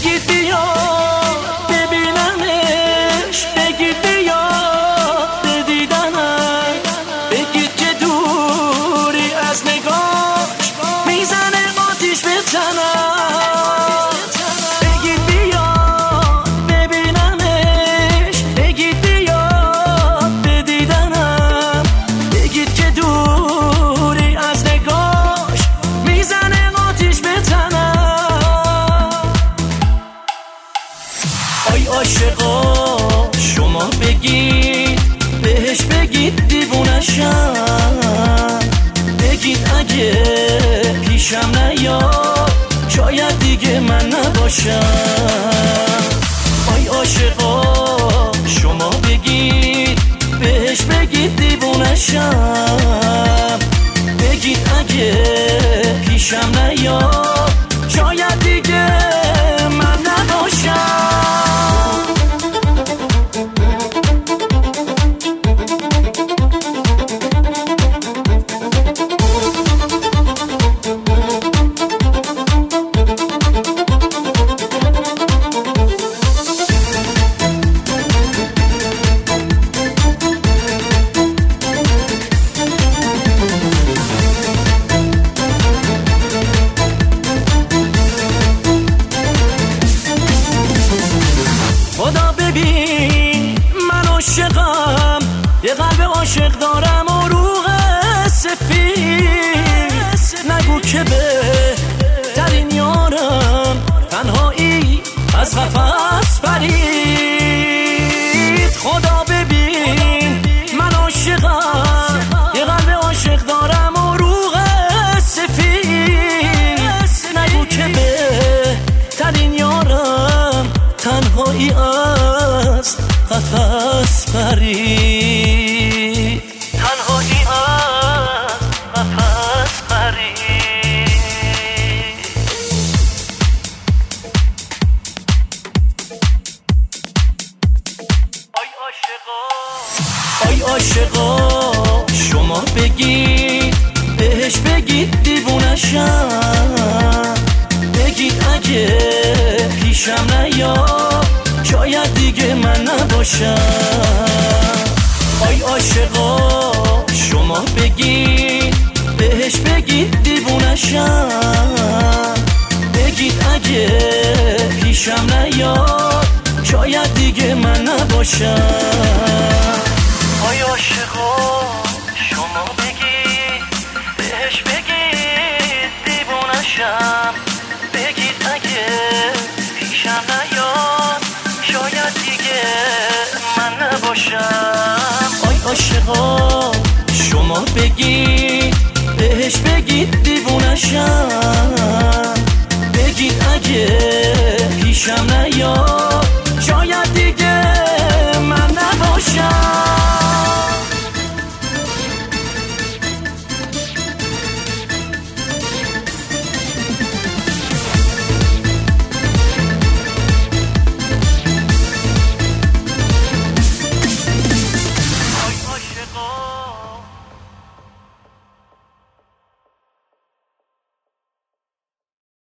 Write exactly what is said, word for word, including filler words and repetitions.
بگید بیا ببینمش، بگید بیا به دیدنم، بگید که دوری از نگاهش میزنه آتیش به تنم. بگید بیا ببینمش، بگید بیا به دیدنم، بگید که دوری از نگاهش میزنه آتیش به تنم. آی عاشقا شما بگید بهش، بگید دیوونشم، بگید اگه پیشم نیاد شاید دیگه من نباشم. آی عاشقا شما بگید بهش، بگید دیوونشم، بگید اگه پیشم نیاد شاید دیگه من نباشم. خدا ببین من عاشقم، یه قلب عاشق دارم و روح سفید، نگو که بهترین یارم تنهایی از قفس پرید. خدا ببین من عاشقم، یه قلب عاشق دارم و روح سفید، نگو که بهترین یارم تنهایی از قفس پرید، تنهایی از قفس پرید. آی عاشقا آی عاشقا شما بگید بهش، بگید دیوونشم، بگید اگه پیشم نیاد شاید دیگه من نباشم. آی عاشقا شما بگید بهش، بگید دیوونشم، بگید اگه پیشم نیاد شاید دیگه من نباشم. آی عاشقا شما بگید بهش، بگید دیوونشم، بگید اگه پیشم نیاد شاید دیگه من نباشم. آی عاشقا شما بگید بهش، بگید دیوونشم، بگید اگه پیشم نیاد